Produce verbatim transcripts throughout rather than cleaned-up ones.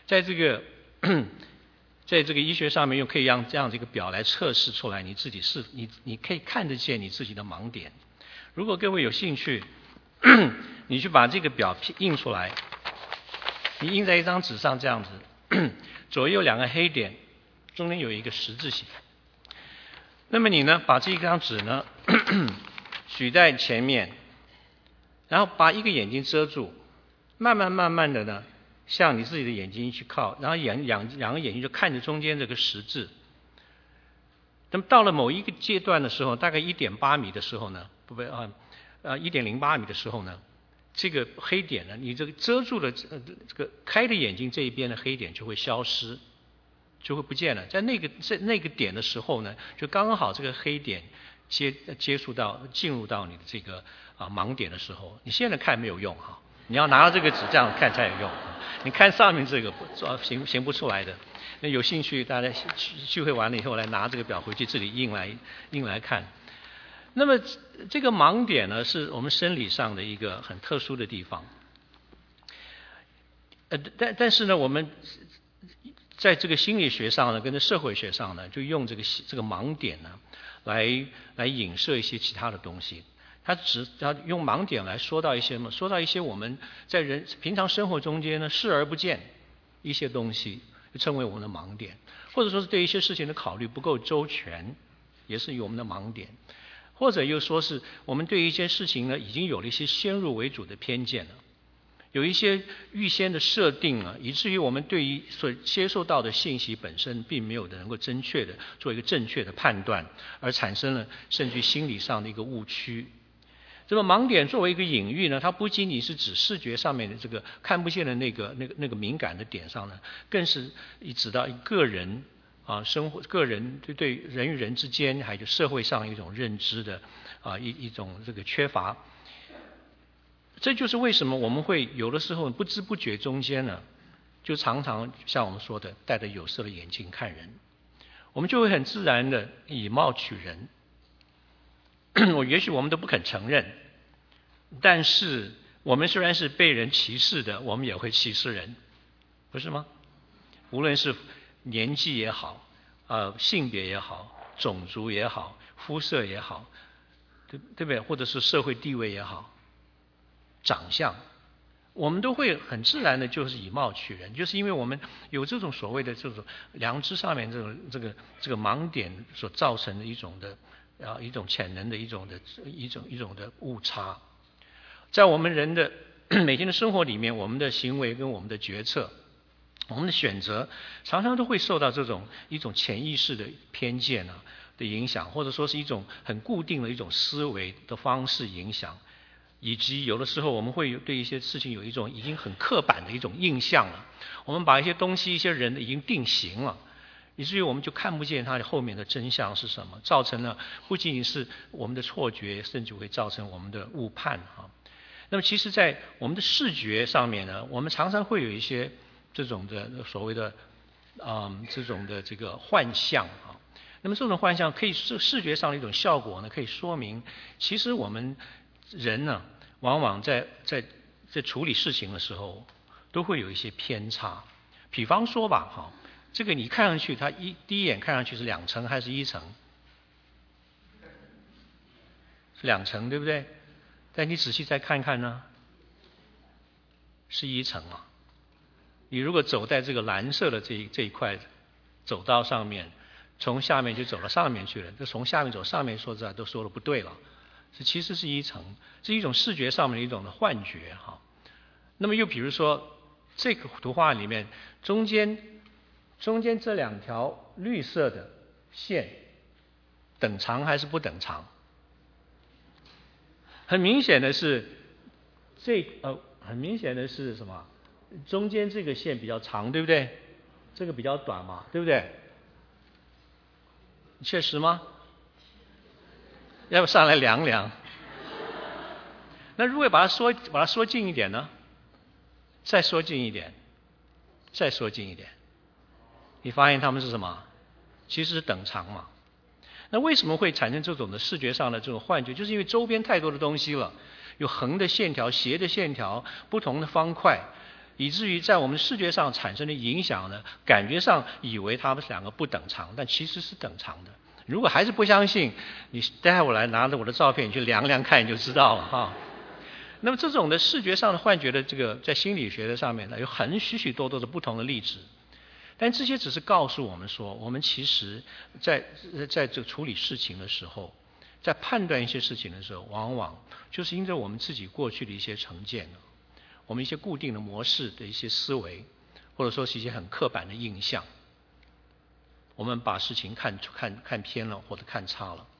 在这个在这个医学上面，又可以让这样这个表来测试出来你自己是你你可以看得见你自己的盲点。如果各位有兴趣，你去把这个表印出来，你印在一张纸上这样子，左右两个黑点，中间有一个十字形。那么你呢，把这一张纸呢举在前面，然后把一个眼睛遮住，慢慢慢慢的呢，向你自己的眼睛去靠，然后眼两两个眼睛就看着中间这个十字。那么到了某一个阶段的时候，大概一点八米的时候呢，不不啊呃一点零八米的时候呢，这个黑点呢，你这个遮住了呃这个开的眼睛这一边的黑点就会消失，就会不见了。在那个在那个点的时候呢，就刚好这个黑点接接触到进入到你的这个啊盲点的时候，你现在看没有用哈，你要拿到这个纸这样看才有用。你看上面这个不行行不出来的。那有兴趣大家聚会完了以后来拿这个表回去自己印来印来看。那么这个盲点呢，是我们生理上的一个很特殊的地方。呃，但但是呢，我们在这个心理学上呢，跟在社会学上呢，就用这个这个盲点呢，来来影射一些其他的东西。他只要用盲点来说到一些什么，说到一些我们在人平常生活中间呢视而不见一些东西，就称为我们的盲点，或者说是对一些事情的考虑不够周全，也是我们的盲点。或者又说是我们对一些事情呢，已经有了一些先入为主的偏见了，有一些预先的设定了，以至于我们对于所接受到的信息本身并没有能够正确的做一个正确的判断，而产生了甚至心理上的一个误区。这么盲点作为一个隐喻呢，它不仅仅是指视觉上面的这个看不见的那个那个那个敏感的点上呢，更是指到一个人啊生活个人对对人与人之间还有社会上一种认知的啊一一种这个缺乏。这就是为什么我们会有的时候不知不觉中间呢，就常常像我们说的戴着有色的眼镜看人，我们就会很自然的以貌取人。我也许我们都不肯承认，但是我们虽然是被人歧视的，我们也会歧视人，不是吗？无论是年纪也好，呃，性别也好，种族也好，肤色也好，对对不对？或者是社会地位也好，长相，我们都会很自然的就是以貌取人，就是因为我们有这种所谓的这种良知上面这种这个这个盲点所造成的一种的啊一种潜能的一种的一种一种的误差。在我们人的每天的生活里面，我们的行为跟我们的决策，我们的选择，常常都会受到这种一种潜意识的偏见啊的影响，或者说是一种很固定的一种思维的方式影响，以及有的时候我们会对一些事情有一种已经很刻板的一种印象了，我们把一些东西一些人已经定型了，以至于我们就看不见它后面的真相是什么，造成了不仅仅是我们的错觉，甚至会造成我们的误判啊。那么其实在我们的视觉上面呢，我们常常会有一些这种的所谓的嗯这种的这个幻象啊。那么这种幻象可以是视觉上的一种效果呢，可以说明其实我们人呢，往往在在在处理事情的时候都会有一些偏差。比方说吧哈，这个你看上去它一第一眼看上去是两层还是一层？是两层对不对？但你仔细再看看呢，是一层啊。你如果走在这个蓝色的这一这一块走道上面，从下面就走到上面去了，就从下面走上面，说实在都说的不对了，这其实是一层，是一种视觉上面的一种的幻觉哈。那么又比如说这个图画里面中间中间这两条绿色的线等长还是不等长？很明显的是这呃很明显的是什么？中间这个线比较长，对不对？这个比较短嘛，对不对？确实吗？要不上来量量？那如果把它缩把它缩近一点呢？再缩近一点，再缩近一点，你发现它们是什么？其实是等长嘛。那为什么会产生这种的视觉上的这种幻觉？就是因为周边太多的东西了，有横的线条、斜的线条、不同的方块， 以至于在我们视觉上产生的影响呢，感觉上以为它们两个不等长，但其实是等长的。如果还是不相信，你待会儿来拿着我的照片，你去量量看，你就知道了哈。那么这种的视觉上的幻觉的这个，在心理学的上面呢，有很许许多多的不同的例子。但这些只是告诉我们说，我们其实在在这处理事情的时候，在判断一些事情的时候，往往就是因着我们自己过去的一些成见，我们一些固定的模式的一些思维，或者说是一些很刻板的印象，我们把事情看看看偏了，或者看差了。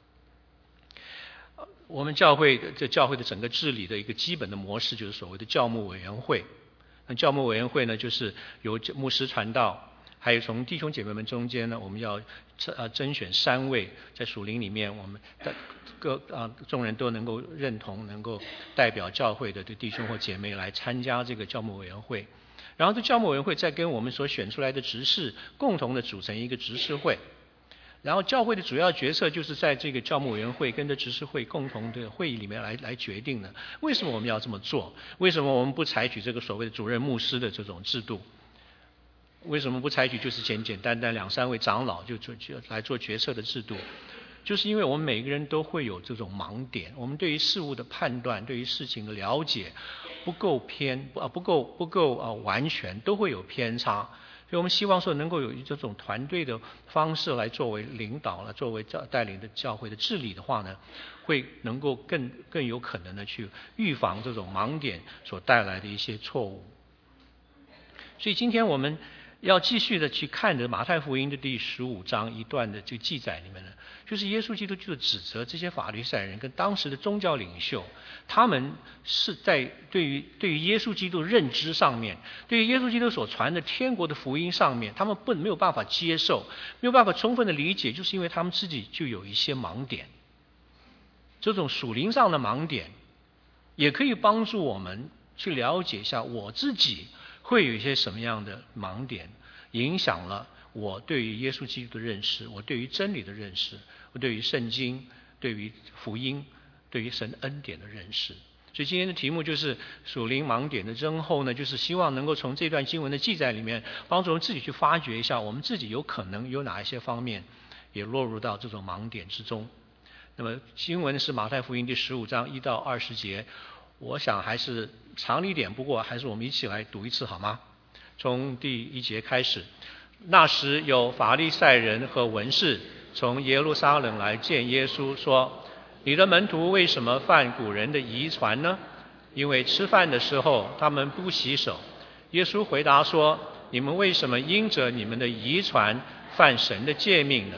我们教会这教会的整个治理的一个基本的模式，就是所谓的教牧委员会。那教牧委员会呢，就是由牧师传道，还有从弟兄姐妹们中间呢，我们要呃甄选三位，在属灵里面，我们各啊众人都能够认同，能够代表教会的弟兄或姐妹来参加这个教牧委员会。然后这教牧委员会再跟我们所选出来的执事共同的组成一个执事会。然后教会的主要决策就是在这个教牧委员会跟着执事会共同的会议里面来来决定的。为什么我们要这么做？为什么我们不采取这个所谓的主任牧师的这种制度？为什么不采取就是简简单单两三位长老就就就来做决策的制度？就是因为我们每个人都会有这种盲点，我们对于事物的判断，对于事情的了解不够偏啊不够不够啊完全，都会有偏差。所以我们希望说能够有这种团队的方式来作为领导了，作为教带领的教会的治理的话呢，会能够更更有可能的去预防这种盲点所带来的一些错误。所以今天我们要继续的去看着马太福音的第十五章一段的这个记载里面呢，就是耶稣基督就指责这些法利赛人跟当时的宗教领袖，他们是在对于对于耶稣基督认知上面，对于耶稣基督所传的天国的福音上面，他们不没有办法接受，没有办法充分的理解，就是因为他们自己就有一些盲点。这种属灵上的盲点，也可以帮助我们去了解一下我自己会有一些什么样的盲点，影响了我对于耶稣基督的认识，我对于真理的认识，我对于圣经，对于福音，对于神恩典的认识。所以今天的题目就是属灵盲点的增厚呢，就是希望能够从这段经文的记载里面，帮助我们自己去发掘一下，我们自己有可能有哪一些方面也落入到这种盲点之中。那么经文是马太福音第十五章一到二十节，我想还是长一点，不过还是我们一起来读一次好吗？从第一节开始。那时有法利赛人和文士从耶路撒冷来见耶稣，说：你的门徒为什么犯古人的遗传呢？因为吃饭的时候他们不洗手。耶稣回答说：你们为什么因着你们的遗传犯神的诫命呢？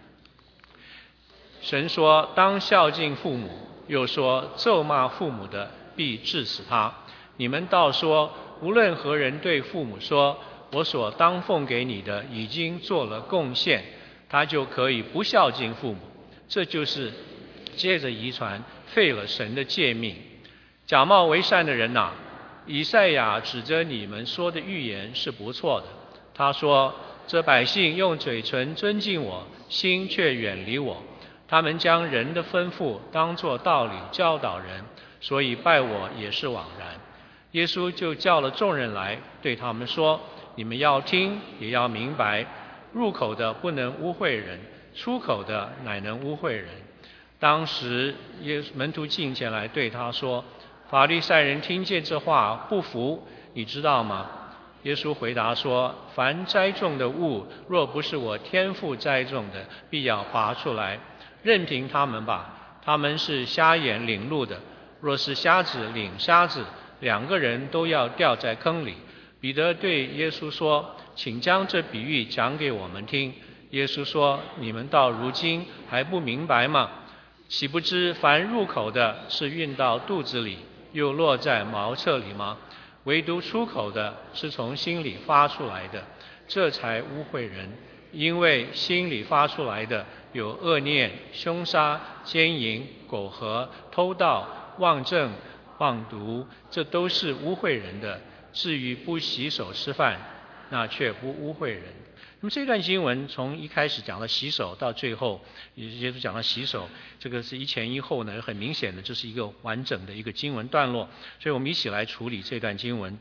神说当孝敬父母，又说咒骂父母的必治死他。你们倒说无论何人对父母说，我所当奉给你的已经做了贡献，他就可以不孝敬父母，这就是接着遗传废了神的诫命。假冒为善的人哪、啊，以赛亚指着你们说的预言是不错的。他说：这百姓用嘴唇尊敬我，心却远离我。他们将人的吩咐当作道理教导人，所以拜我也是枉然。耶稣就叫了众人来，对他们说：你们要听，也要明白，入口的不能污秽人，出口的乃能污秽人。当时耶稣门徒进前来对他说：法利赛人听见这话不服，你知道吗？耶稣回答说：凡栽种的物，若不是我天父栽种的，必要拔出来。任凭他们吧，他们是瞎眼领路的。若是瞎子领瞎子，两个人都要掉在坑里。彼得对耶稣说：请将这比喻讲给我们听。耶稣说：你们到如今还不明白吗？岂不知凡入口的是运到肚子里，又落在茅厕里吗？唯独出口的是从心里发出来的，这才污秽人。因为心里发出来的有恶念、凶杀、奸淫、苟合、偷盗、妄证、妄读，这都是污秽人的。至于不洗手吃饭，那却不污秽人。那么这段经文从一开始讲到洗手，到最后耶稣讲到洗手，这个是一前一后呢，很明显的这是一个完整的一个经文段落。所以我们一起来处理这段经文。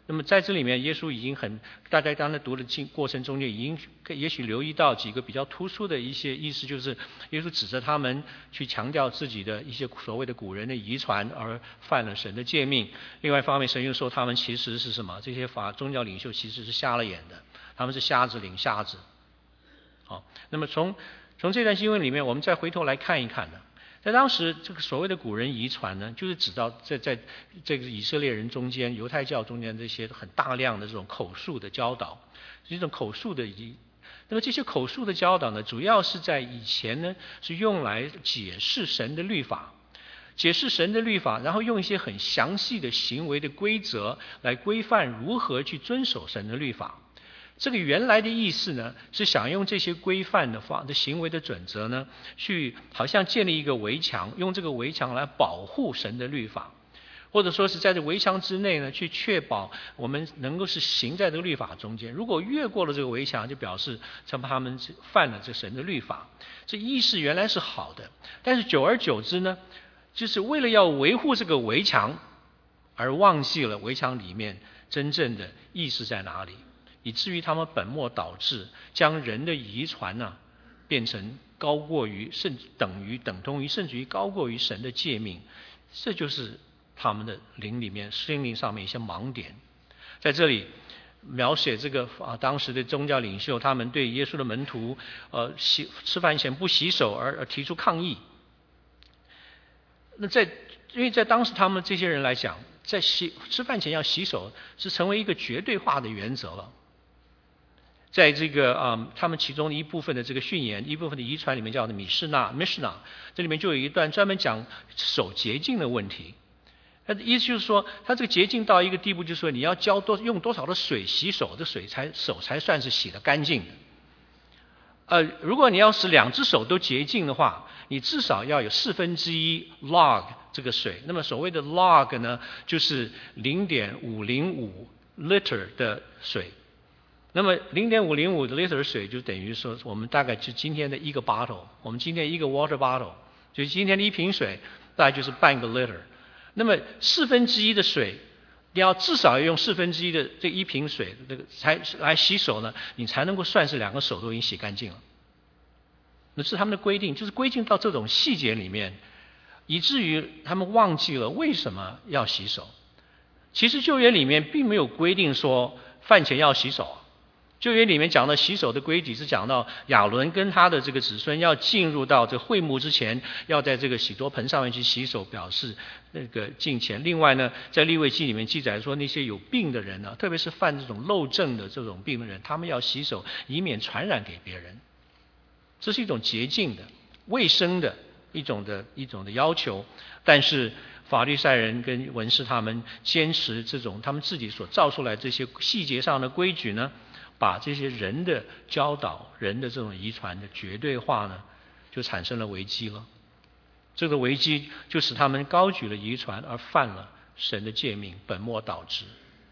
那么在这里面，耶稣已经很，大家刚才读的经过程中间，已经也许留意到几个比较突出的一些意思，就是耶稣指着他们去强调自己的一些所谓的古人的遗传，而犯了神的诫命。另外一方面，神又说他们其实是什么？这些法宗教领袖其实是瞎了眼的，他们是瞎子领瞎子。好，那么从从这段经文里面，我们再回头来看一看呢。在当时，这个所谓的古人遗传呢，就是指到在在这个以色列人中间、犹太教中间这些很大量的这种口述的教导，这种口述的以及，那么这些口述的教导呢，主要是在以前呢是用来解释神的律法，解释神的律法，然后用一些很详细的行为的规则来规范如何去遵守神的律法。这个原来的意思呢，是想用这些规范的法的行为的准则呢，去好像建立一个围墙，用这个围墙来保护神的律法，或者说是在这围墙之内呢，去确保我们能够是行在这个律法中间。如果越过了这个围墙，就表示他们犯了这神的律法。这意思原来是好的，但是久而久之呢，就是为了要维护这个围墙，而忘记了围墙里面真正的意思在哪里。以至于他们本末倒置，将人的遗传呢、啊、变成高过于甚至等于等同于甚至于高过于神的诫命，这就是他们的灵里面心灵上面一些盲点。在这里描写这个啊当时的宗教领袖，他们对耶稣的门徒呃洗吃饭前不洗手而而提出抗议。那在因为在当时他们这些人来讲，在洗吃饭前要洗手是成为一个绝对化的原则了。在这个啊、嗯，他们其中的一部分的这个训言，一部分的遗传里面叫做米士纳 （Mishnah）， 这里面就有一段专门讲手洁净的问题。他的意思就是说，他这个洁净到一个地步，就是说你要浇多用多少的水洗手，这水才手才算是洗得干净的。呃，如果你要是两只手都洁净的话，你至少要有四分之一 log 这个水。那么所谓的 log 呢，就是零点五零五 liter 的水。那么零点五零五的 liter 水就等于说我们大概就今天的一个 bottle， 我们今天一个 water bottle， 就是今天的一瓶水大概就是半个 liter。那么四分之一的水，你要至少要用四分之一的这一瓶水这个才来洗手呢，你才能够算是两个手都已经洗干净了。那是他们的规定，就是规定到这种细节里面，以至于他们忘记了为什么要洗手。其实旧约里面并没有规定说饭前要洗手。旧约里面讲的洗手的规矩是讲到亚伦跟他的这个子孙要进入到这会幕之前，要在这个洗濯盆上面去洗手，表示那个敬虔。另外呢，在利未记里面记载说，那些有病的人呢、啊，特别是犯这种漏症的这种病的人，他们要洗手，以免传染给别人。这是一种洁净的、卫生的一种的一种的要求。但是法利赛人跟文士他们坚持这种他们自己所造出来这些细节上的规矩呢，把这些人的教导、人的这种遗传的绝对化呢，就产生了危机了。这个危机就使他们高举了遗传，而犯了神的诫命，本末倒置。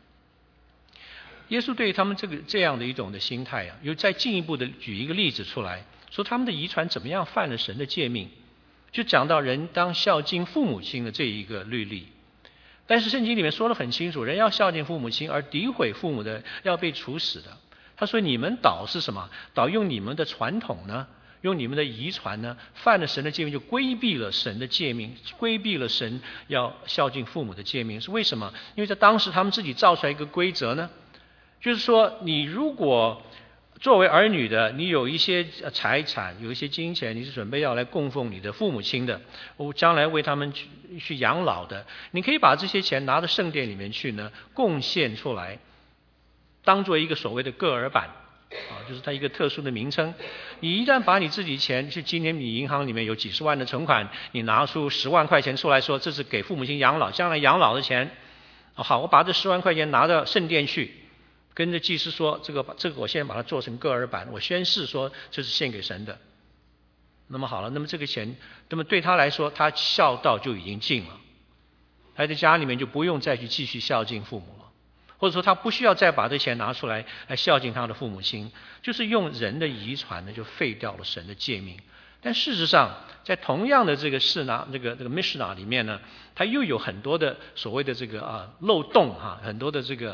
耶稣对他们这个这样的一种的心态啊，又再进一步的举一个例子出来，说他们的遗传怎么样犯了神的诫命，就讲到人当孝敬父母亲的这一个律例。但是圣经里面说得很清楚，人要孝敬父母亲，而诋毁父母的要被处死的。他说你们倒是什么？倒用你们的传统呢，用你们的遗传呢，犯了神的诫命，就规避了神的诫命，规避了神要孝敬父母的诫命。是为什么？因为在当时他们自己造出来一个规则呢，就是说你如果作为儿女的，你有一些财产，有一些金钱，你是准备要来供奉你的父母亲的，将来为他们去去养老的，你可以把这些钱拿到圣殿里面去呢，贡献出来，当做一个所谓的个儿版啊，就是它一个特殊的名称。你一旦把你自己钱，就今天你银行里面有几十万的存款，你拿出十万块钱出来说这是给父母亲养老，将来养老的钱，好，我把这十万块钱拿到圣殿去，跟着祭司说，这个这个我现在把它做成个儿版，我宣誓说这是献给神的。那么好了，那么这个钱，那么对他来说，他孝道就已经尽了，他在家里面就不用再去继续孝敬父母了。或者说他不需要再把这钱拿出来来孝敬他的父母亲，就是用人的遗传呢，就废掉了神的诫命。但事实上，在同样的这个示拿这个这个 Mishnah 里面呢，它又有很多的所谓的这个啊漏洞哈、啊，很多的这个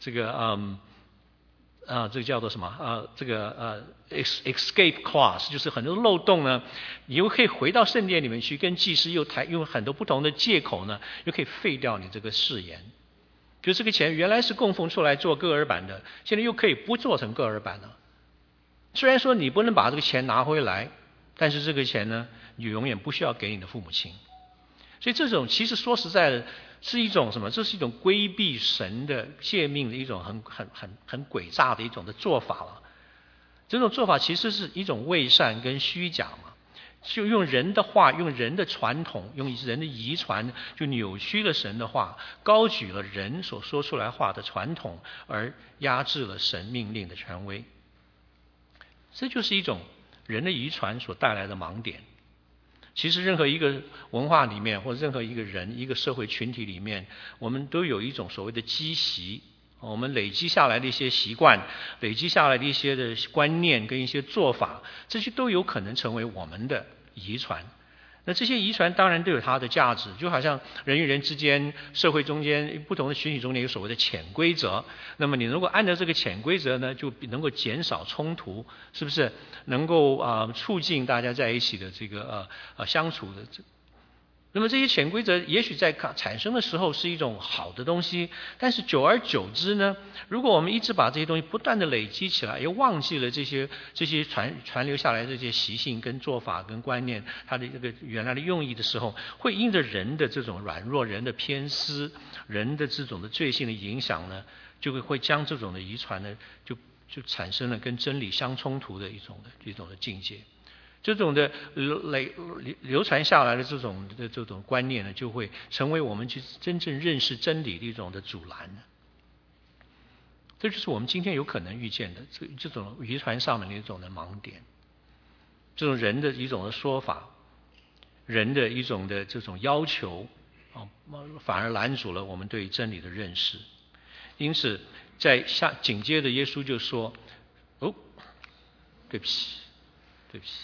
这个嗯啊这个叫做什么啊这个呃 escape clause， 就是很多漏洞呢，你又可以回到圣殿里面去，跟祭司又谈用很多不同的借口呢，又可以废掉你这个誓言。就这个钱原来是供奉出来做各耳板的，现在又可以不做成各耳板了。虽然说你不能把这个钱拿回来，但是这个钱呢，你永远不需要给你的父母亲。所以这种其实说实在的，是一种什么？这是一种规避神的诫命的一种很很很很诡诈的一种的做法了。这种做法其实是一种伪善跟虚假嘛，就用人的话，用人的传统，用人的遗传，就扭曲了神的话，高举了人所说出来话的传统，而压制了神命令的权威。这就是一种人的遗传所带来的盲点。其实任何一个文化里面，或者任何一个人、一个社会群体里面，我们都有一种所谓的积习，我们累积下来的一些习惯，累积下来的一些的观念跟一些做法，这些都有可能成为我们的遗传。那这些遗传当然都有它的价值，就好像人与人之间、社会中间、不同的群体中间有所谓的潜规则。那么你如果按照这个潜规则呢，就能够减少冲突，是不是？能够啊、呃、促进大家在一起的这个呃呃相处的这。那么这些潜规则也许在产生的时候是一种好的东西，但是久而久之呢，如果我们一直把这些东西不断的累积起来，又忘记了这些这些传传流下来的这些习性跟做法跟观念，它的这个原来的用意的时候，会因着人的这种软弱、人的偏私、人的这种的罪性的影响呢，就会会将这种的遗传呢，就就产生了跟真理相冲突的一种的一种的境界。这种的流流流传下来的这种的这种观念呢，就会成为我们去真正认识真理的一种的阻拦。这就是我们今天有可能遇见的这这种遗传上面的一种的盲点，这种人的一种的说法，人的一种的这种要求啊，反而拦阻了我们对真理的认识。因此，在下紧接着耶稣就说：“哦，对不起，对不起。”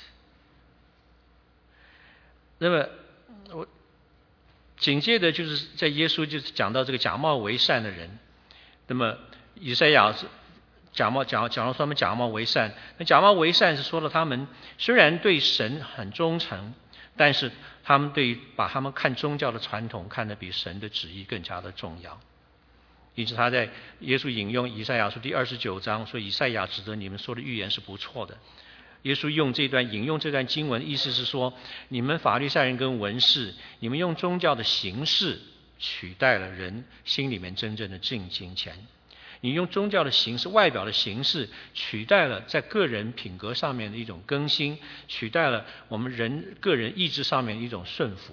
那么我紧接着就是在耶稣就是讲到这个假冒为善的人。那么以赛亚是假冒讲讲到说他们假冒为善，那假冒为善是说了他们虽然对神很忠诚，但是他们对把他们看宗教的传统看得比神的旨意更加的重要。因此他在耶稣引用以赛亚书第二十九章说，以赛亚指责你们说的预言是不错的。耶稣用这段引用这段经文，意思是说，你们法利赛人跟文士，你们用宗教的形式取代了人心里面真正的敬敬虔。你用宗教的形式、外表的形式取代了在个人品格上面的一种更新，取代了我们人个人意志上面的一种顺服。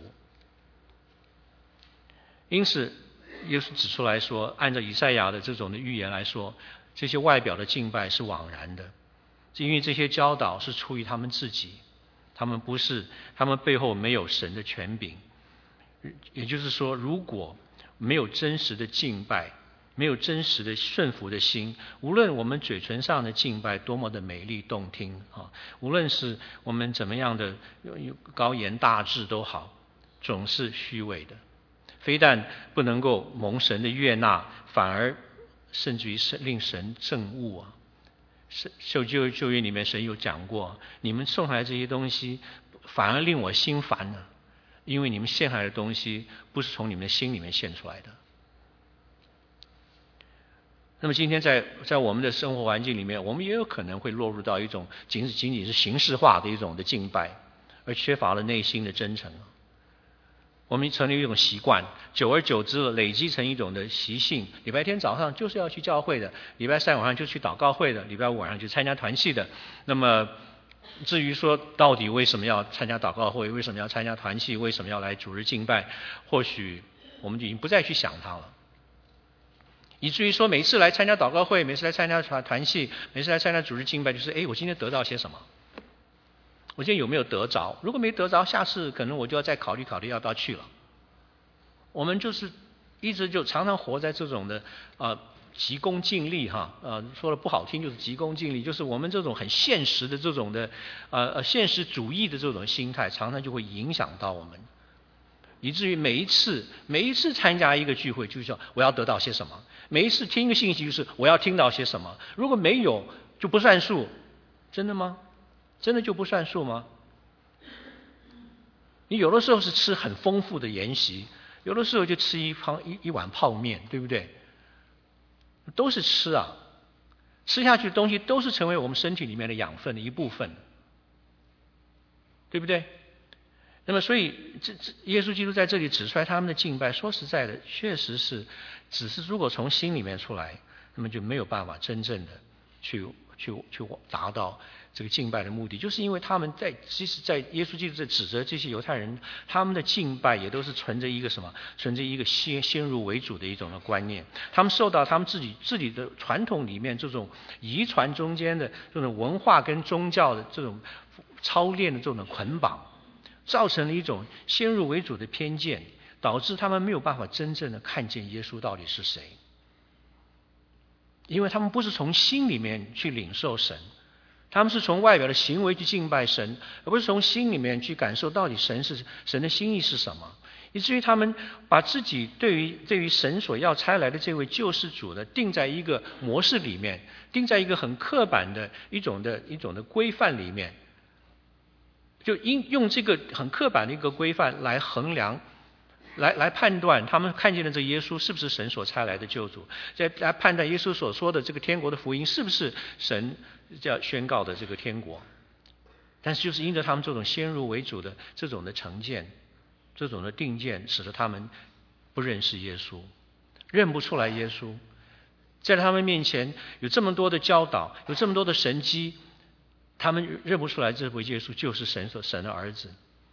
因此耶稣指出来说，按照以赛亚的这种的预言来说，这些外表的敬拜是枉然的，因为这些教导是出于他们自己，他们不是，他们背后没有神的权柄。也就是说，如果没有真实的敬拜，没有真实的顺服的心，无论我们嘴唇上的敬拜多么的美丽动听啊，无论是我们怎么样的高言大志都好，总是虚伪的，非但不能够蒙神的悦纳，反而甚至于令神憎恶啊。受旧旧约里面神有讲过，你们送来这些东西反而令我心烦了，因为你们献来的东西不是从你们的心里面献出来的。那么今天在在我们的生活环境里面，我们也有可能会落入到一种仅仅仅是形式化的一种的敬拜，而缺乏了内心的真诚。我们成了一种习惯，久而久之了，累积成一种的习性。礼拜天早上就是要去教会的，礼拜三晚上就去祷告会的，礼拜五晚上就参加团契的。那么至于说到底为什么要参加祷告会，为什么要参加团契，为什么要来主日敬拜，或许我们就已经不再去想它了。以至于说每次来参加祷告会，每次来参加团团契，每次来参加主日敬拜，就是哎，我今天得到些什么？我今天有没有得着？如果没得着，下次可能我就要再考虑考虑要不要去了。我们就是一直就常常活在这种的呃急功近利哈，呃说的不好听就是急功近利，就是我们这种很现实的这种的呃呃现实主义的这种心态，常常就会影响到我们。以至于每一次每一次参加一个聚会，就是说我要得到些什么， 每一次听一个信息就是我要听到些什么，如果没有就不算数。真的吗？真的就不算数吗？你有的时候是吃很丰富的筵席，有的时候就吃一方一一碗泡面，对不对？都是吃啊，吃下去的东西都是成为我们身体里面的养分的一部分，对不对？那么，所以这这耶稣基督在这里指出来他们的敬拜，说实在的，确实是，只是如果从心里面出来，那么就没有办法真正的去去去达到这个敬拜的目的，就是因为他们在即使在耶稣基督在指责这些犹太人，他们的敬拜也都是存着一个什么，存着一个先先入为主的一种的观念，他们受到他们自己自己的传统里面这种遗传中间的这种文化跟宗教的这种操练的这种捆绑。造成了一种先入为主的偏见，导致他们没有办法真正的看见耶稣到底是谁，因为他们不是从心里面去领受神，他们是从外表的行为去敬拜神，而不是从心里面去感受到底神是神的心意是什么，以至于他们把自己对于对于神所要差来的这位救世主呢，定在一个模式里面，定在一个很刻板的一种的一种的规范里面。就因用这个很刻板的一个规范来衡量，来来判断他们看见的这耶稣是不是神所差来的救主，再来判断耶稣所说的这个天国的福音是不是神要宣告的这个天国。但是就是因着他们这种先入为主的这种的成见，这种的定见，使得他们不认识耶稣，认不出来耶稣，在他们面前有这么多的教导，有这么多的神迹，他们认不出来这位耶稣就是神所神的儿子。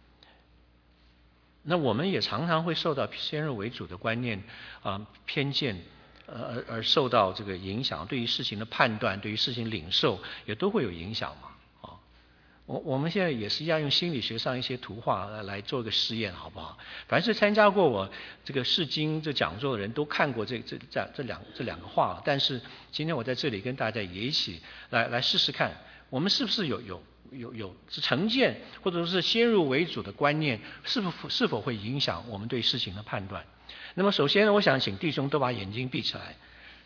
那我们也常常会受到先入为主的观念啊、呃、偏见，呃而而受到这个影响，对于事情的判断，对于事情领受也都会有影响嘛。啊、哦，我我们现在也是一样用心理学上一些图画来来做个试验，好不好？凡是参加过我这个释经这讲座的人都看过这这这这两这两个画，但是今天我在这里跟大家也一起来来试试看。我们是不是有有有有是成见或者是先入为主的观念，是否是否会影响我们对事情的判断？那么首先呢，我想请弟兄都把眼睛闭起来。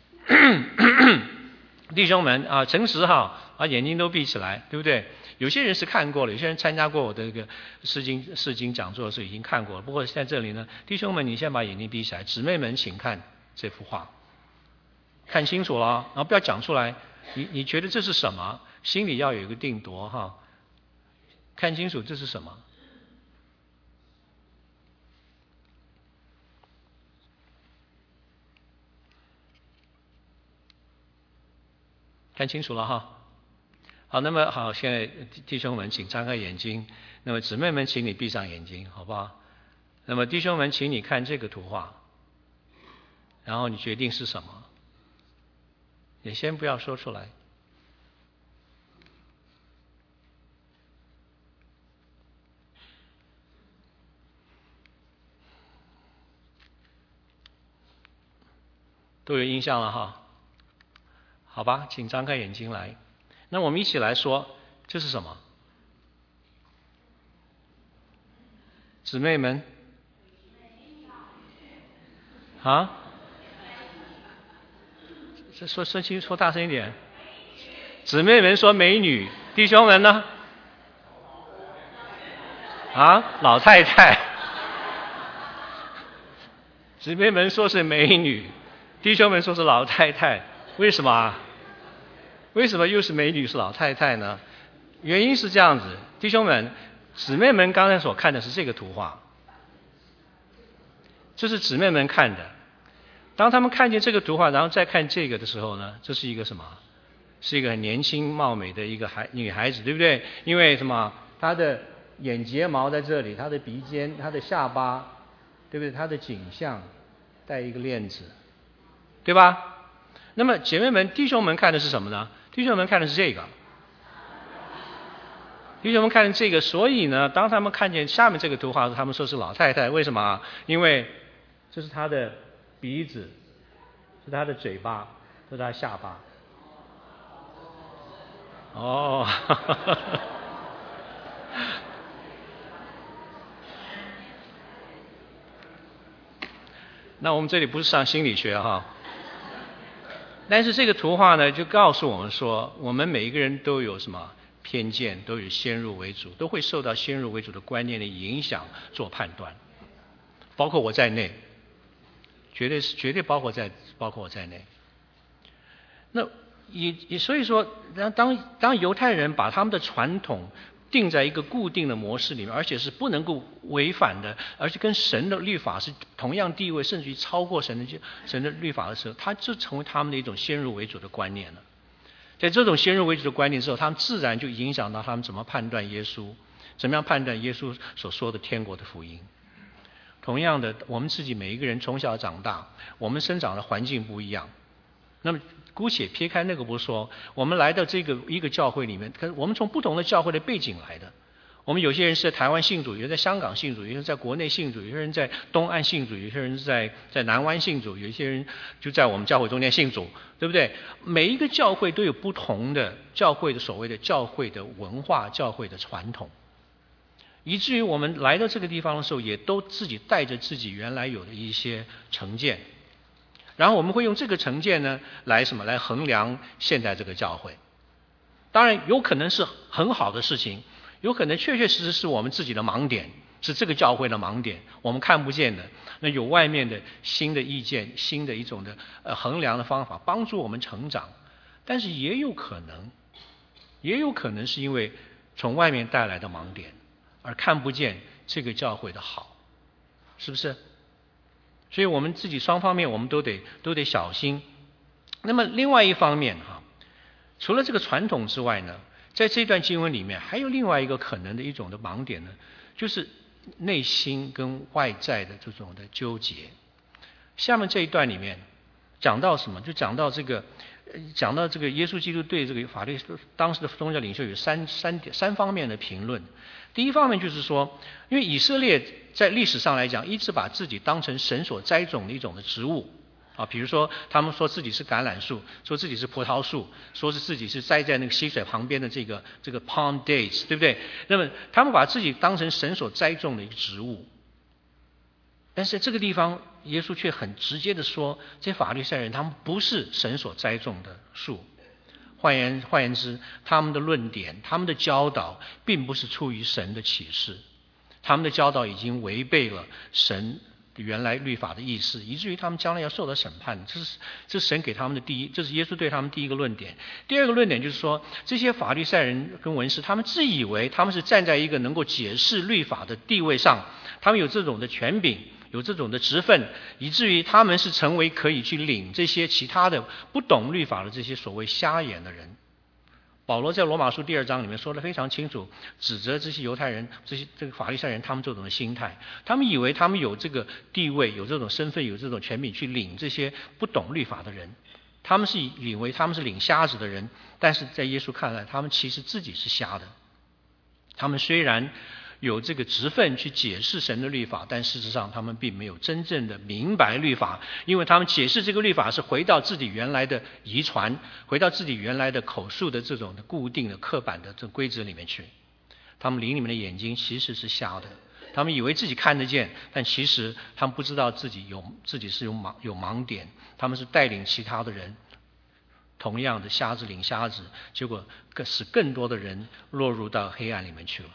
弟兄们啊，诚实哈，把眼睛都闭起来，对不对？有些人是看过了，有些人参加过我的这个释经释经讲座的时候已经看过了。不过在这里呢，弟兄们，你先把眼睛闭起来，姊妹们请看这幅画，看清楚了，然后不要讲出来。你你觉得这是什么？心里要有一个定夺哈，看清楚这是什么。看清楚了哈。好，那么好，现在弟兄们请张开眼睛，那么姊妹们请你闭上眼睛，好不好？那么弟兄们请你看这个图画，然后你决定是什么，也先不要说出来。都有印象了哈，好吧，请张开眼睛来。那我们一起来说，这是什么？姊妹们，啊？说说清说大声一点。姊妹们说美女，弟兄们呢？啊，老太太。姊妹们说是美女。弟兄们说是老太太，为什么啊？为什么又是美女是老太太呢？原因是这样子，弟兄们，姊妹们刚才所看的是这个图画，这是姊妹们看的。当他们看见这个图画，然后再看这个的时候呢，这是一个什么？是一个很年轻貌美的一个孩女孩子，对不对？因为什么？她的眼睫毛在这里，她的鼻尖，她的下巴，对不对？她的颈项带一个链子。对吧？那么姐妹们弟兄们看的是什么呢？弟兄们看的是这个，弟兄们看的这个，所以呢，当他们看见下面这个图画，他们说是老太太，为什么啊？因为这是她的鼻子，是她的嘴巴，这是她的下巴。哦，那我们这里不是上心理学哈。 但是这个图画呢，就告诉我们说，我们每一个人都有什么偏见，都有先入为主，都会受到先入为主的观念的影响做判断，包括我在内，绝对是绝对包括在包括我在内。那也也所以说，当当当犹太人把他们的传统定在一个固定的模式里面，而且是不能够违反的，而且跟神的律法是同样地位，甚至于超过神的神的律法的时候，它就成为他们的一种先入为主的观念了。在这种先入为主的观念之后，他们自然就影响到他们怎么判断耶稣，怎么样判断耶稣所说的天国的福音。同样的，我们自己每一个人从小长大，我们生长的环境不一样。那么姑且撇开那个不说，我们来到这个一个教会里面，可是我们从不同的教会的背景来的。我们有些人是在台湾信主，有些人在香港信主，有些人在国内信主，有些人在东岸信主，有些人在在南湾信主，有一些人就在我们教会中间信主，对不对？每一个教会都有不同的教会的所谓的教会的文化、教会的传统，以至于我们来到这个地方的时候，也都自己带着自己原来有的一些成见。然后我们会用这个成见呢，来什么来衡量现在这个教会。当然有可能是很好的事情，有可能确确实实是我们自己的盲点，是这个教会的盲点，我们看不见的。那有外面的新的意见，新的一种的呃衡量的方法，帮助我们成长。但是也有可能，也有可能是因为从外面带来的盲点，而看不见这个教会的好，是不是？所以我们自己双方面我们都得都得小心。那么另外一方面哈，除了这个传统之外呢，在这段经文里面还有另外一个可能的一种的盲点呢，就是内心跟外在的这种的纠结。下面这一段里面讲到什么？就讲到这个讲到这个耶稣基督对这个法律当时的宗教领袖有三三点三方面的评论。第一方面就是说，因为以色列在历史上来讲，一直把自己当成神所栽种的一种的植物啊，比如说他们说自己是橄榄树，说自己是葡萄树，说是自己是栽在那个溪水旁边的这个这个 palm dates， 对不对？那么他们把自己当成神所栽种的一个植物，但是这个地方耶稣却很直接的说，这些法利赛人他们不是神所栽种的树。换言换言之，他们的论点，他们的教导并不是出于神的启示，他们的教导已经违背了神原来律法的意思，以至于他们将来要受到审判。这是这是神给他们的第一，这是耶稣对他们第一个论点。第二个论点就是说，这些法利赛人跟文士，他们自以为他们是站在一个能够解释律法的地位上，他们有这种的权柄，有这种的职分，以至于他们是成为可以去领这些其他的不懂律法的这些所谓瞎眼的人。保罗在罗马书第二章里面说得非常清楚，指责这些犹太人，这些这个法利赛人他们这种的心态，他们以为他们有这个地位，有这种身份，有这种权柄去领这些不懂律法的人，他们是以为他们是领瞎子的人，但是在耶稣看来，他们其实自己是瞎的。他们虽然有这个职分去解释神的律法，但事实上他们并没有真正的明白律法，因为他们解释这个律法是回到自己原来的遗传，回到自己原来的口述的这种的固定的刻板的这规则里面去。他们灵里面的眼睛其实是瞎的，他们以为自己看得见，但其实他们不知道自己有自己是有盲有盲点，他们是带领其他的人同样的瞎子领瞎子，结果使更多的人落入到黑暗里面去了。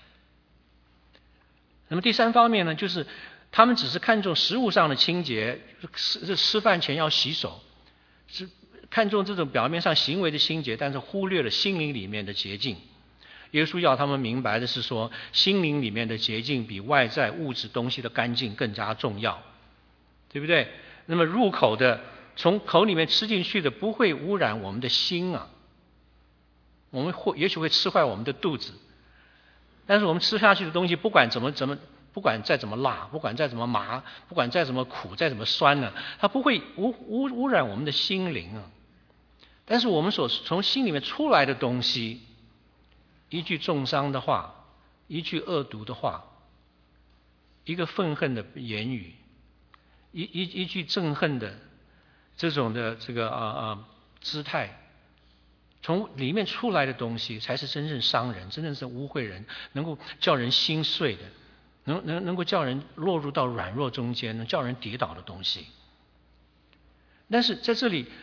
那么第三方面呢，就是他们只是看重食物上的清洁，吃吃饭前要洗手，是看重这种表面上行为的清洁，但是忽略了心灵里面的洁净。耶稣要他们明白的是说，心灵里面的洁净比外在物质东西的干净更加重要，对不对？那么入口的，从口里面吃进去的不会污染我们的心啊，我们会也许会吃坏我们的肚子，但是我们吃下去的东西，不管怎么怎么，不管再怎么辣，不管再怎么麻，不管再怎么苦，再怎么酸呢，它不会污污污染我们的心灵啊。但是我们所从心里面出来的东西，一句重伤的话，一句恶毒的话，一个愤恨的言语，一一一句憎恨的这种的这个啊啊姿态。从里面出来的东西才是真正伤人，真正是污秽人，能够叫人心碎的，能能能够叫人落入到软弱中间，能叫人跌倒的东西。但是在这里，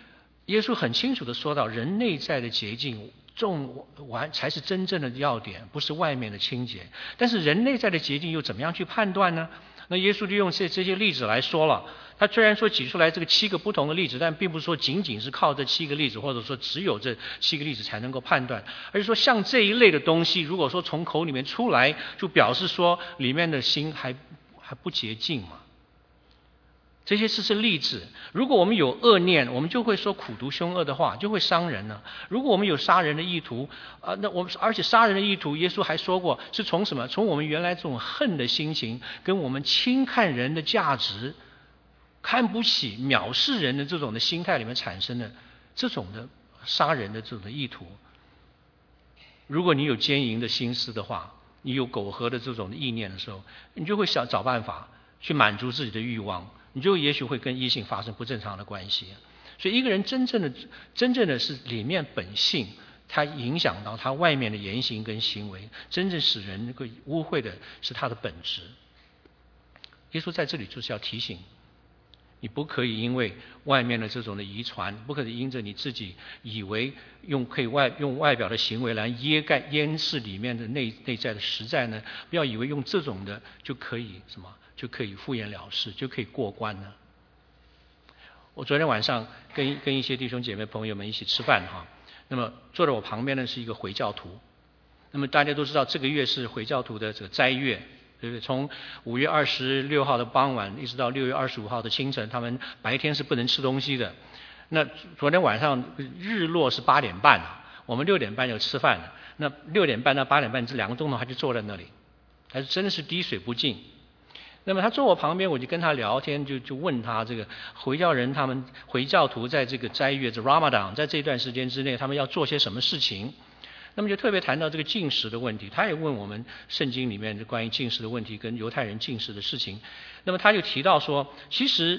耶稣很清楚的说到，人内在的洁净重完才是真正的要点，不是外面的清洁。但是人内在的洁净又怎么样去判断呢？那耶稣就用这这些例子来说了。他虽然说举出来这个七个不同的例子，但并不是说仅仅是靠这七个例子，或者说只有这七个例子才能够判断，而是说像这一类的东西，如果说从口里面出来，就表示说里面的心还还不洁净嘛。这些事是例子。如果我们有恶念，我们就会说苦毒凶恶的话，就会伤人了。如果我们有杀人的意图啊，那我们而且杀人的意图，耶稣还说过是从什么？从我们原来这种恨的心情，跟我们轻看人的价值、看不起、藐视人的这种的心态里面产生的这种的杀人的这种的意图。如果你有奸淫的心思的话，你有苟合的这种的意念的时候，你就会想找办法去满足自己的欲望。你就也许会跟异性发生不正常的关系。所以一个人真正的真正的是里面本性，它影响到他外面的言行跟行为，真正使人能够污秽的是他的本质。耶稣在这里就是要提醒你，不可以因为外面的这种的遗传，不可以因着你自己以为用可以外用外表的行为来掩盖掩饰里面的内内在的实在呢，不要以为用这种的就可以什么就可以敷衍了事，就可以过关呢。我昨天晚上跟跟一些弟兄姐妹朋友们一起吃饭哈，那么坐在我旁边的是一个回教徒。那么大家都知道这个月是回教徒的这个斋月，对不对？从五月二十六号的傍晚一直到六月二十五号的清晨，他们白天是不能吃东西的。那昨天晚上日落是八点半，我们六点半就吃饭了。那六点半到八点半这两个钟头他就坐在那里，还是真的是滴水不进。那么他坐我旁边，我就跟他聊天，就就问他这个回教人他们回教徒在这个斋月这 Ramadan 在这段时间之内，他们要做些什么事情？那么就特别谈到这个禁食的问题，他也问我们圣经里面关于禁食的问题跟犹太人禁食的事情。那么他就提到说，其实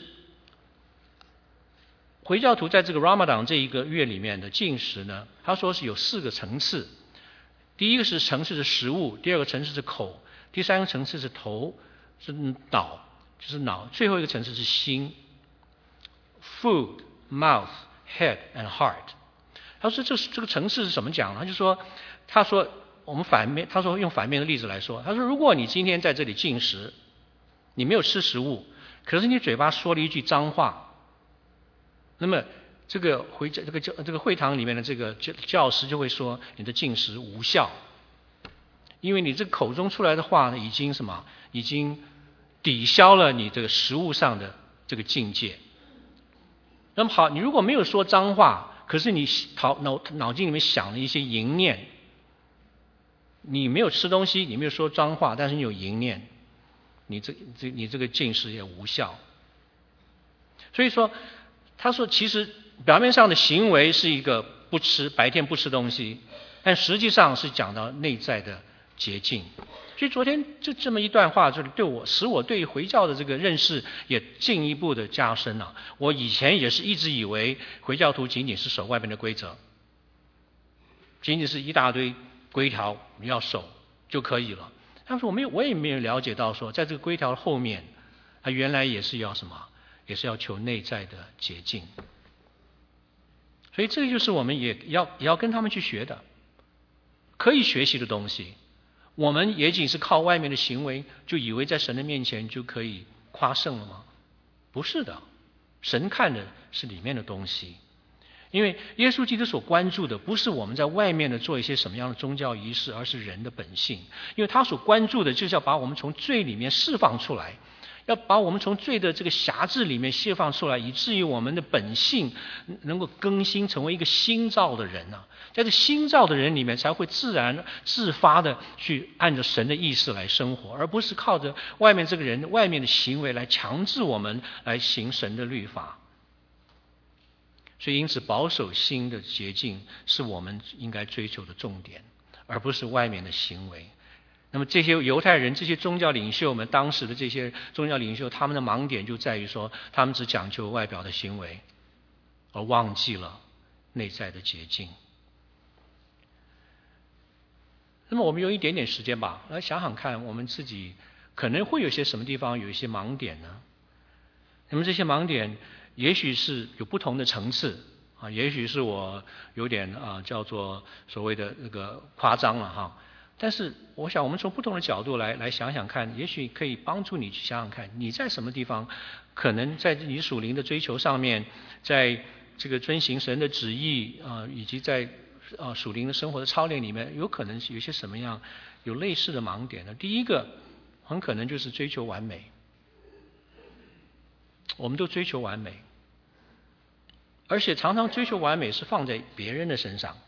回教徒在这个 Ramadan 这一个月里面的禁食呢，他说是有四个层次。第一个是层次是食物，第二个层次是口，第三个层次是头。是脑，就是脑，最后一个层次是心 ，food, mouth, head and heart。他说这这个层次是怎么讲？他就说，他说我们反面，他说用反面的例子来说，他说如果你今天在这里进食，你没有吃食物，可是你嘴巴说了一句脏话，那么这个回这个教这个会堂里面的这个教教师就会说你的进食无效。因为你这口中出来的话呢，已经什么？已经抵消了你这个食物上的这个境界。那么好，你如果没有说脏话，可是你脑脑脑筋里面想了一些淫念，你没有吃东西，你没有说脏话，但是你有淫念，你这这你这个进食也无效。所以说，他说其实表面上的行为是一个不吃白天不吃东西，但实际上是讲到内在的洁净。所以昨天就这么一段话，就是对我使我对回教的这个认识也进一步的加深了。我以前也是一直以为回教徒仅仅是守外面的规则，仅仅是一大堆规条你要守就可以了。但是我没有，我也没有了解到说，在这个规条后面，它原来也是要什么，也是要求内在的洁净。所以这个就是我们也要也要跟他们去学的，可以学习的东西。我们也仅是靠外面的行为，就以为在神的面前就可以夸胜了吗？不是的，神看的是里面的东西。因为耶稣基督所关注的不是我们在外面的做一些什么样的宗教仪式，而是人的本性。因为他所关注的就是要把我们从罪里面释放出来，要把我们从罪的这个辖制里面释放出来，以至于我们的本性能够更新，成为一个新造的人啊。在这新造的人里面，才会自然自发的去按照神的意思来生活，而不是靠着外面这个人外面的行为来强制我们来行神的律法。所以因此保守心的洁净是我们应该追求的重点，而不是外面的行为。那么这些犹太人，这些宗教领袖们，当时的这些宗教领袖，他们的盲点就在于说，他们只讲究外表的行为，而忘记了内在的洁净。那么我们用一点点时间吧，来想想看，我们自己可能会有些什么地方有一些盲点呢？那么这些盲点也许是有不同的层次啊， 啊，也许是我有点啊叫做所谓的那个夸张了哈。但是我想我们从不同的角度来来想想看，也许可以帮助你去想想看，你在什么地方可能在你属灵的追求上面，在这个遵行神的旨意啊、呃，以及在啊属灵的生活的操练里面，有可能有些什么样有类似的盲点呢？第一个很可能就是追求完美，我们都追求完美，而且常常追求完美是放在别人的身上。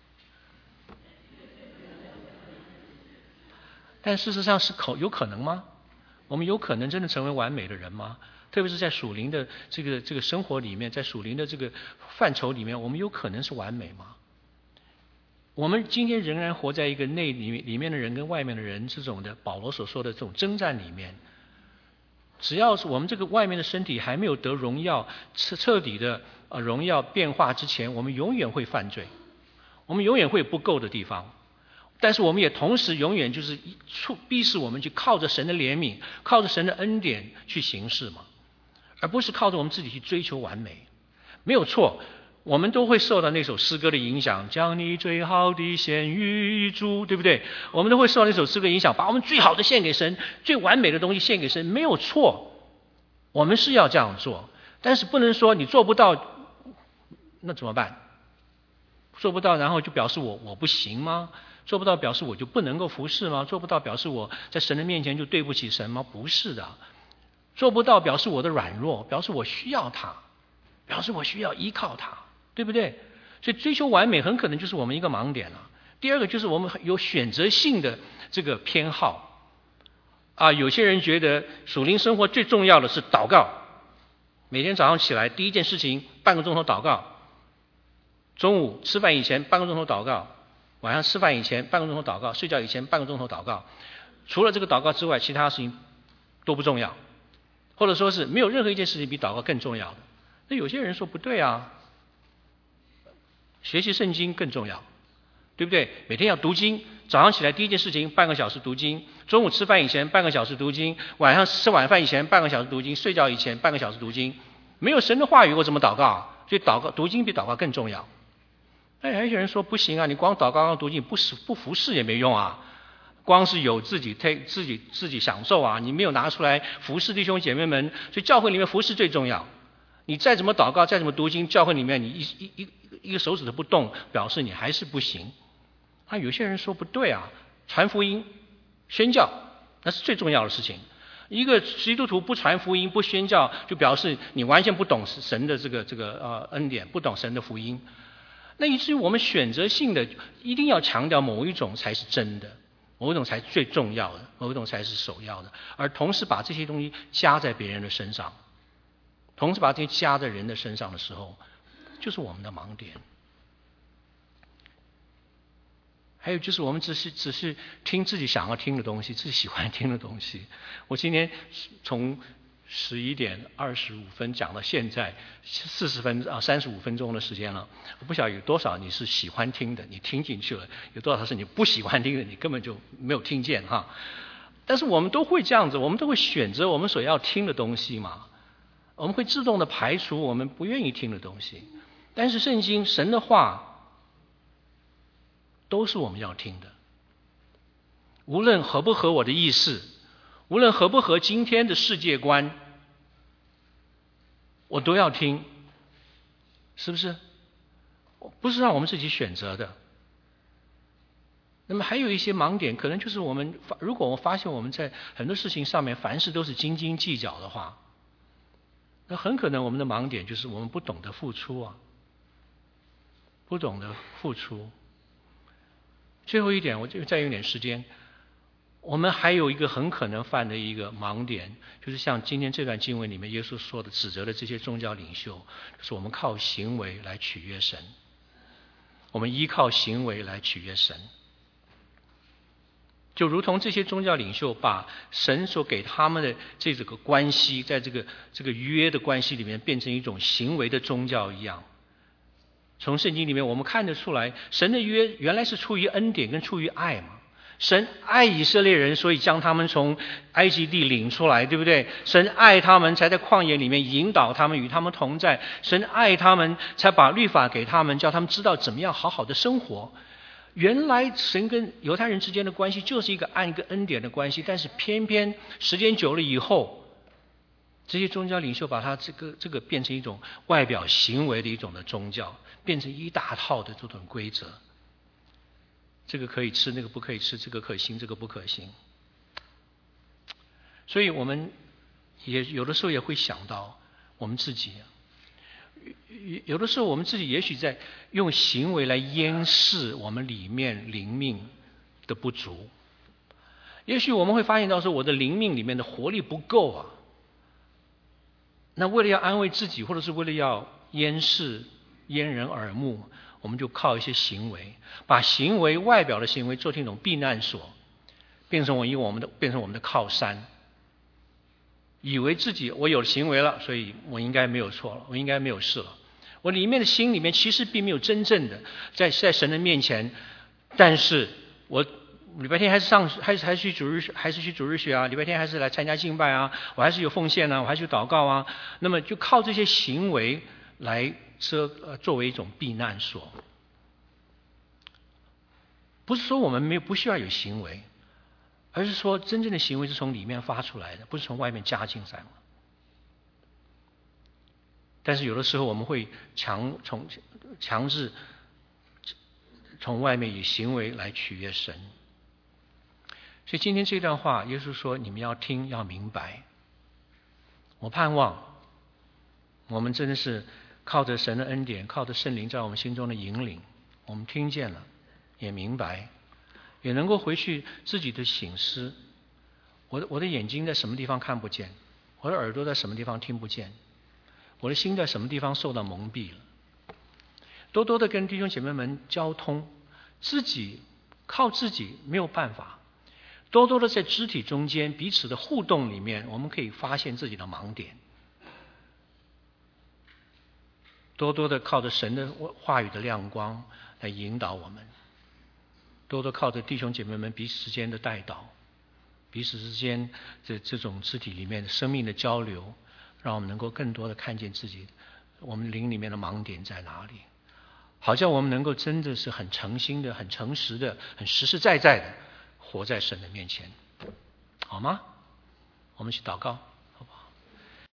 但事实上是可有可能吗？我们有可能真的成为完美的人吗？特别是在属灵的这个这个生活里面，在属灵的这个范畴里面，我们有可能是完美吗？我们今天仍然活在一个内里面里面的人跟外面的人这种的保罗所说的这种征战里面。只要是我们这个外面的身体还没有得荣耀彻彻底的呃荣耀变化之前，我们永远会犯罪，我们永远会有不够的地方。但是我们也同时永远就是促逼使我们去靠着神的怜悯，靠着神的恩典去行事嘛，而不是靠着我们自己去追求完美。没有错，我们都会受到那首诗歌的影响，将你最好的献于主，对不对？我们都会受到那首诗歌影响，把我们最好的献给神，最完美的东西献给神，没有错，我们是要这样做。但是不能说你做不到，那怎么办？做不到然后就表示我我不行吗？做不到表示我就不能够服侍吗？做不到表示我在神的面前就对不起神吗？不是的，做不到表示我的软弱，表示我需要他，表示我需要依靠他，对不对？所以追求完美很可能就是我们一个盲点了。第二个就是我们有选择性的这个偏好啊，有些人觉得属灵生活最重要的是祷告，每天早上起来第一件事情半个钟头祷告，中午吃饭以前半个钟头祷告，晚上吃饭以前半个钟头祷告，睡觉以前半个钟头祷告。除了这个祷告之外，其他事情都不重要，或者说是没有任何一件事情比祷告更重要的。那有些人说不对啊，学习圣经更重要，对不对？每天要读经，早上起来第一件事情半个小时读经，中午吃饭以前半个小时读经，晚上吃晚饭以前半个小时读经，睡觉以前半个小时读经。没有神的话语我怎么祷告？所以祷告读经比祷告更重要。哎，还有些人说不行啊，你光祷告光读经不不服侍也没用啊，光是有自己自己自己享受啊，你没有拿出来服侍弟兄姐妹们。所以教会里面服侍最重要。你再怎么祷告，再怎么读经，教会里面你一一一一个手指头不动，表示你还是不行。啊，有些人说不对啊，传福音、宣教那是最重要的事情。一个基督徒不传福音、不宣教，就表示你完全不懂神的这个这个呃恩典，不懂神的福音。那以至于我们选择性的一定要强调某一种才是真的，某一种才是最重要的，某一种才是首要的，而同时把这些东西加在别人的身上，同时把这些加在人的身上的时候，就是我们的盲点。还有就是我们只是只是听自己想要听的东西，自己喜欢听的东西。我今天从十一点二十五分讲到现在四十分啊三十五分钟的时间了，我不晓得有多少你是喜欢听的，你听进去了；有多少是你不喜欢听的，你根本就没有听见哈。但是我们都会这样子，我们都会选择我们所要听的东西嘛，我们会自动的排除我们不愿意听的东西。但是圣经神的话都是我们要听的，无论合不合我的意思，无论合不合今天的世界观，我都要听，是不是？不是让我们自己选择的。那么还有一些盲点，可能就是我们如果我发现我们在很多事情上面凡事都是斤斤计较的话，那很可能我们的盲点就是我们不懂得付出啊，不懂得付出。最后一点，我就再用点时间。我们还有一个很可能犯的一个盲点，就是像今天这段经文里面耶稣说的，指责的这些宗教领袖，就是我们靠行为来取悦神，我们依靠行为来取悦神，就如同这些宗教领袖把神所给他们的这个关系，在这个这个约的关系里面变成一种行为的宗教一样。从圣经里面我们看得出来，神的约原来是出于恩典跟出于爱嘛。 神爱以色列人，所以将他们从埃及地领出来，对不对？神爱他们，才在旷野里面引导他们，与他们同在。神爱他们，才把律法给他们，叫他们知道怎么样好好的生活。原来神跟犹太人之间的关系就是一个按一个恩典的关系，但是偏偏时间久了以后，这些宗教领袖把它这个这个变成一种外表行为的一种的宗教，变成一大套的这种规则。这个可以吃，那个不可以吃，这个可行，这个不可行。所以我们也有的时候也会想到我们自己，有的时候我们自己也许在用行为来掩饰我们里面灵命的不足。也许我们会发现到说，我的灵命里面的活力不够啊。那为了要安慰自己，或者是为了要掩饰掩人耳目，我们就靠一些行为，把行为外表的行为做成一种避难所，变成我以我们的变成我们的靠山，以为自己我有行为了，所以我应该没有错了，我应该没有事了。我里面的心里面其实并没有真正的在在神的面前，但是我礼拜天还是上还是还是去主日还是去主日学啊，礼拜天还是来参加敬拜啊，我还是有奉献啊，我还是有祷告啊。那么就靠这些行为来遮呃作为一种避难所。不是说我们没有不需要有行为，而是说真正的行为是从里面发出来的，不是从外面加进来的。但是有的时候我们会强从强制从外面以行为来取悦神。所以今天这段话，耶稣说你们要听要明白。我盼望我们真的是靠着神的恩典，靠着圣灵在我们心中的引领，我们听见了也明白，也能够回去自己的省思。我的我的眼睛在什么地方看不见，我的耳朵在什么地方听不见，我的心在什么地方受到蒙蔽了。多多的跟弟兄姐妹们交通，自己靠自己没有办法，多多的在肢体中间彼此的互动里面，我们可以发现自己的盲点。多多的靠着神的话语的亮光来引导我们，多多靠着弟兄姐妹们彼此之间的代祷，彼此之间这这种肢体里面的生命的交流，让我们能够更多的看见自己我们灵里面的盲点在哪里，好叫我们能够真的是很诚心的、很诚实的、很实实在在的活在神的面前，好吗？我们去祷告。